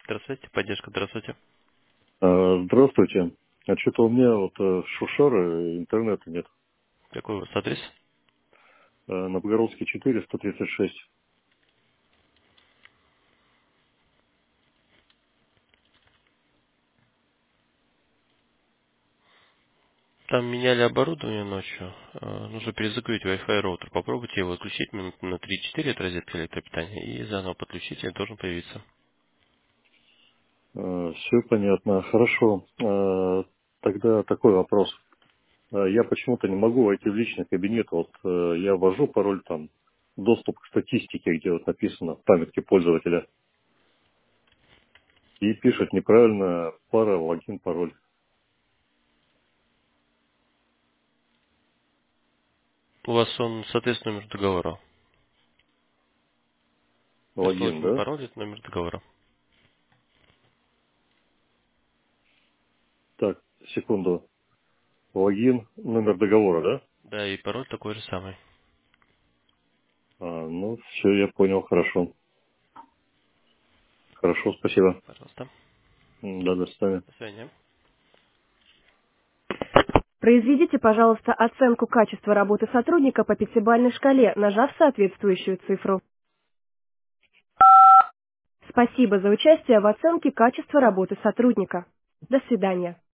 Здравствуйте, поддержка, здравствуйте. Здравствуйте. А что-то у меня Шушара, интернета нет. Какой у вас адрес? На Богородской 4, 136. Там меняли оборудование ночью. Нужно перезагрузить Wi-Fi роутер. Попробуйте его отключить минут на 3-4 от розетки электропитания и заново подключить, и должен появиться. Все понятно. Хорошо. Тогда такой вопрос. Я почему-то не могу войти в личный кабинет. Я ввожу пароль там, доступ к статистике, где вот написано в памятке пользователя. И пишет неправильно пара, логин, пароль. У вас он, соответственно, номер договора. То есть Логин, логин, да? пароль– это номер договора. Так, секунду. Логин, номер договора, да? Да, и пароль такой же самый. Ну, все, я понял, хорошо. Хорошо, спасибо. Пожалуйста. Да, до свидания. До свидания. Произведите, пожалуйста, оценку качества работы сотрудника по пятибалльной шкале, нажав соответствующую цифру. Спасибо за участие в оценке качества работы сотрудника. До свидания.